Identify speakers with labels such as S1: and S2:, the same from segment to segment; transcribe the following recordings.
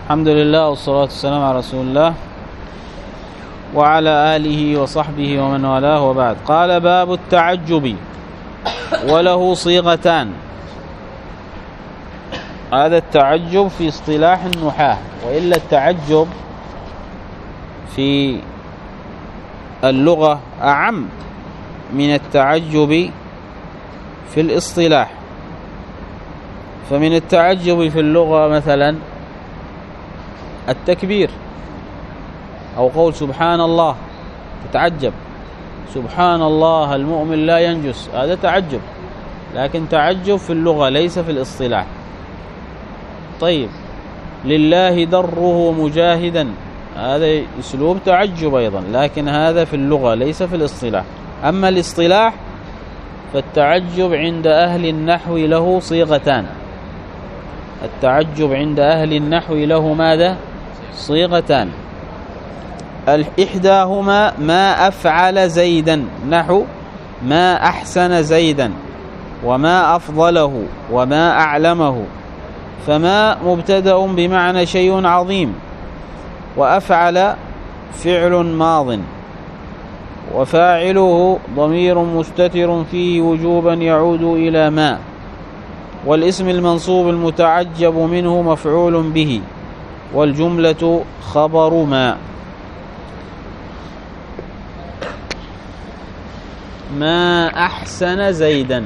S1: الحمد لله والصلاة والسلام على رسول الله وعلى آله وصحبه ومن والاه، وبعد. قال: باب التعجب، وله صيغتان. هذا التعجب في اصطلاح النحاة، وإلا التعجب في اللغة أعم من التعجب في الاصطلاح. فمن التعجب في اللغة مثلا التكبير، أو قول سبحان الله، تتعجب سبحان الله المؤمن لا ينجس، هذا تعجب، لكن تعجب في اللغة ليس في الاصطلاح. طيب، لله دره مجاهدا، هذا أسلوب تعجب أيضا، لكن هذا في اللغة ليس في الاصطلاح. أما الاصطلاح فالتعجب عند أهل النحو له صيغتان. التعجب عند أهل النحو له ماذا؟ صيغتان. إحداهما ما أفعل زيدا، نحو ما أحسن زيدا، وما أفضله، وما أعلمه. فما مبتدأ بمعنى شيء عظيم، وأفعل فعل ماض، وفاعله ضمير مستتر فيه وجوبا يعود إلى ما، والاسم المنصوب المتعجب منه مفعول به، والجملة خبر ما. ما أحسن زيدا،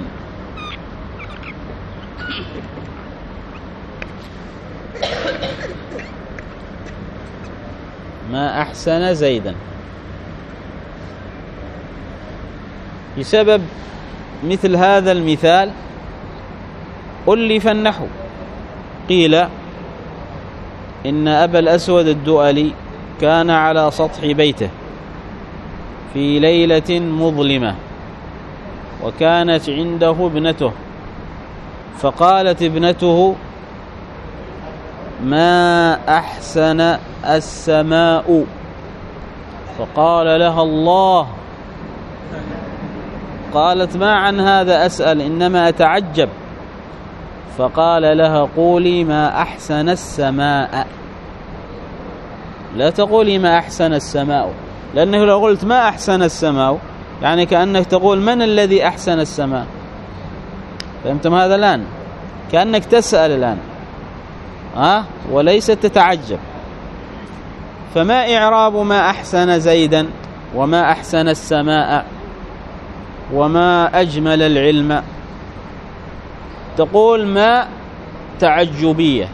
S1: ما أحسن زيدا. بسبب مثل هذا المثال ألف النحو. قيل إن أبا الأسود الدؤلي كان على سطح بيته في ليلة مظلمة، وكانت عنده ابنته، فقالت ابنته: ما أحسن السماء. فقال لها الله. قالت: ما عن هذا أسأل، إنما أتعجب. فقال لها: قولي ما أحسن السماء، لا تقولي ما أحسن السماء، لأنه لو قلت ما أحسن السماء يعني كأنك تقول من الذي أحسن السماء. فهمتم هذا الآن؟ كأنك تسأل الآن، وليس تتعجب. فما إعراب ما أحسن زيدا، وما أحسن السماء، وما أجمل العلم؟ تقول ما تعجبية،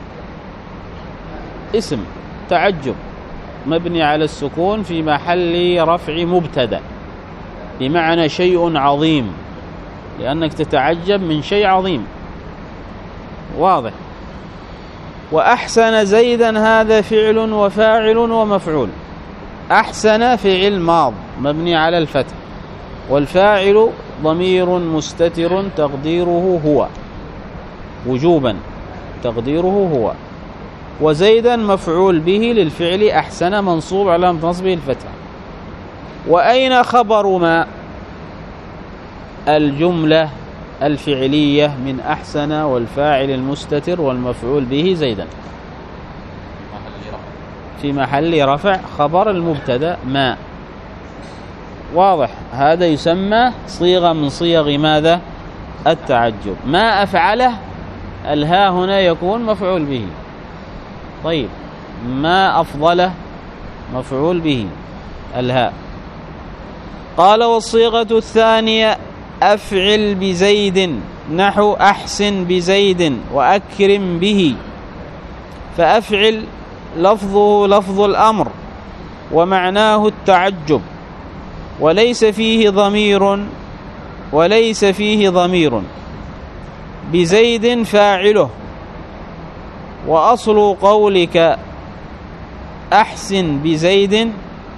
S1: اسم تعجب مبني على السكون في محل رفع مبتدأ، بمعنى شيء عظيم، لأنك تتعجب من شيء عظيم، واضح. وأحسن زيدا هذا فعل وفاعل ومفعول. أحسن فعل ماض مبني على الفتح، والفاعل ضمير مستتر تقديره هو، وجوبا تقديره هو. وزيدا مفعول به للفعل أحسن منصوب على نصبه الفتح. وأين خبر ما؟ الجملة الفعلية من أحسن، والفاعل المستتر، والمفعول به زيدا، في محل رفع خبر المبتدأ ما. واضح؟ هذا يسمى صيغة من صيغ ماذا؟ التعجب. ما أفعله، الها هنا يكون مفعول به. طيب، ما أفضله مفعول به، الهاء. قال: والصيغة الثانية أفعل بزيد، نحو أحسن بزيد وأكرم به. فأفعل لفظه لفظ الأمر، ومعناه التعجب، وليس فيه ضمير. بزيد فاعله. وأصل قولك أحسن بزيد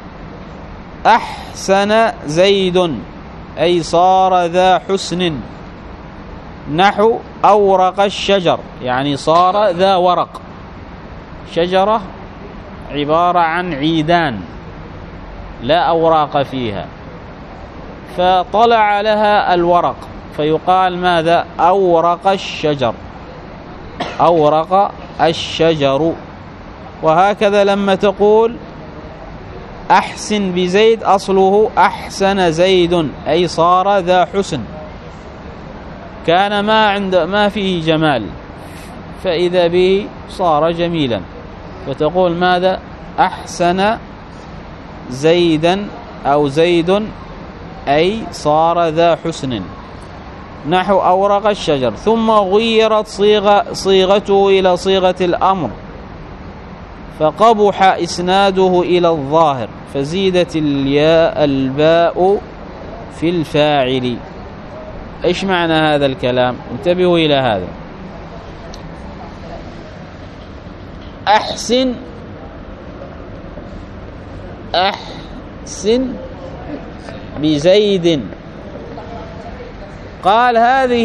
S1: أحسن زيد، أي صار ذا حسن. نحو أورق الشجر، يعني صار ذا ورق. شجرة عبارة عن عيدان لا أوراق فيها، فطلع لها الورق، فيقال ماذا؟ أورق الشجر، أورق الشجر. وهكذا لما تقول أحسن بزيد، أصله أحسن زيد، أي صار ذا حسن، كان ما فيه جمال فإذا به صار جميلا، فتقول ماذا؟ أحسن زيدا أو زيد، أي صار ذا حسن. نحو أورق الشجر. ثم غيرت صيغته إلى صيغة الأمر فقبح إسناده إلى الظاهر فزيدت الباء في الفاعل. إيش معنى هذا الكلام؟ انتبهوا إلى هذا. أحسن بزيد، قال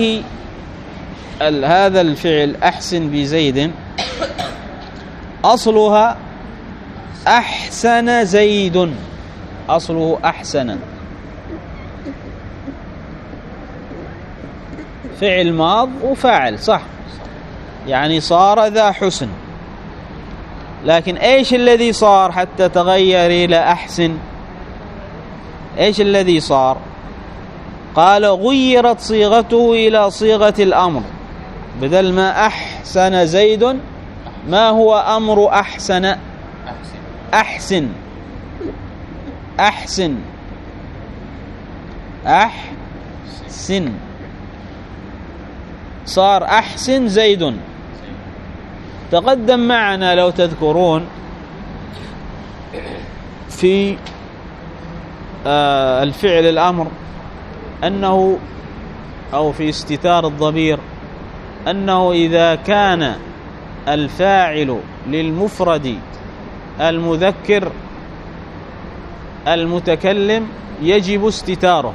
S1: هذا الفعل أحسن بزيد أصلها أحسن زيد، أصله أحسن، فعل ماض وفاعل، صح؟ يعني صار ذا حسن. لكن ايش الذي صار حتى تغير إلى أحسن؟ ايش الذي صار؟ قال غيرت صيغته إلى صيغة الأمر، بدل ما أحسن زيد ما هو أمر أحسن؟ أحسن أحسن أحسن، صار أحسن زيد. تقدم معنا لو تذكرون في الفعل الأمر أنه، أو في استتار الضمير، أنه إذا كان الفاعل للمفرد المذكر المتكلم يجب استتاره،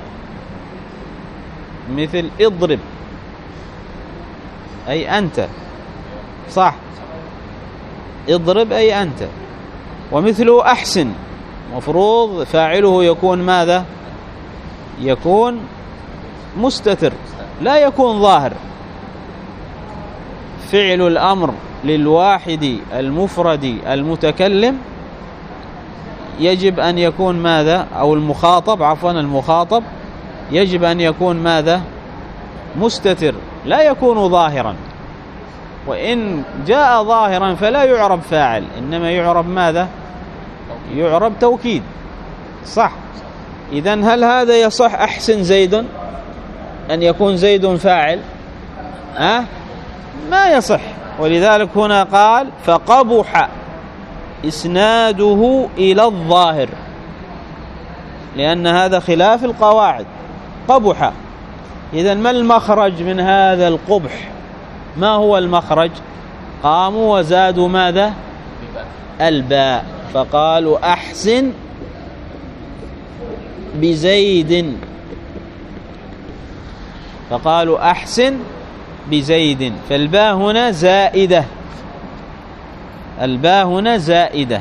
S1: مثل اضرب أي أنت، صح؟ اضرب أي أنت. ومثله أحسن مفروض فاعله يكون ماذا؟ يكون مستتر، لا يكون ظاهر. فعل الأمر للواحد المفرد المتكلم يجب أن يكون ماذا؟ أو المخاطب، عفوا المخاطب يجب أن يكون ماذا؟ مستتر، لا يكون ظاهرا. وإن جاء ظاهرا فلا يعرب فاعل، إنما يعرب ماذا؟ يعرب توكيد، صح؟ إذن هل هذا يصح أحسن زيد أن يكون زيد فاعل؟ ما يصح. ولذلك هنا قال فقبح إسناده إلى الظاهر، لأن هذا خلاف القواعد. قبح، إذن ما المخرج من هذا القبح؟ ما هو المخرج؟ قاموا وزادوا ماذا؟ الباء، فقالوا أحسن بزيد، فقالوا أحسن بزيد، فالباء هنا زائدة، الباء هنا زائدة.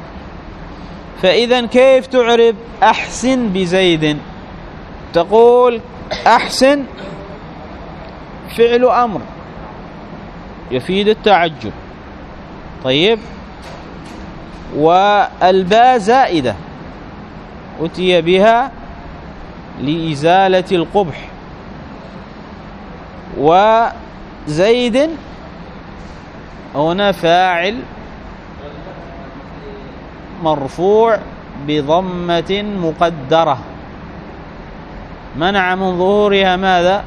S1: فإذا كيف تعرب أحسن بزيد؟ تقول أحسن فعل أمر يفيد التعجب، طيب، والباء زائدة أتي بها لإزالة القبح، وزيد هنا فاعل مرفوع بضمة مقدرة منع من ظهورها ماذا؟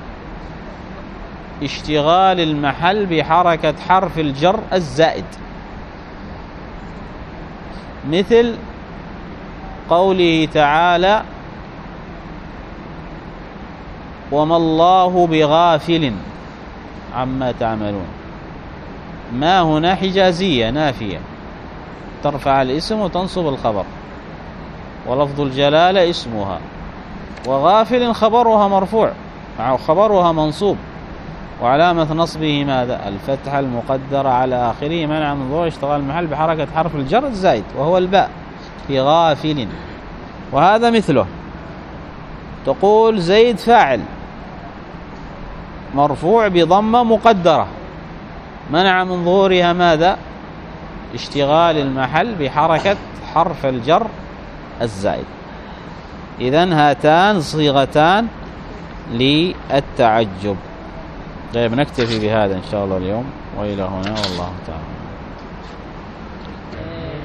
S1: اشتغال المحل بحركة حرف الجر الزائد، مثل قوله تعالى وما الله بغافل عما تعملون. ما هنا حجازية نافية ترفع الاسم وتنصب الخبر، ولفظ الجلالة اسمها، وغافل خبرها مرفوع مع خبرها منصوب، وعلامة نصبه ماذا؟ الفتحة المقدرة على آخره منع من ظهور اشتغال المحل بحركة حرف الجر الزائد وهو الباء في غافل. وهذا مثله، تقول زيد فاعل مرفوع بضمة مقدرة منع من ظهورها ماذا؟ اشتغال المحل بحركة حرف الجر الزائد. إذن هاتان صيغتان للتعجب. طيب نكتفي بهذا إن شاء الله اليوم، وإلى هنا والله تعالى.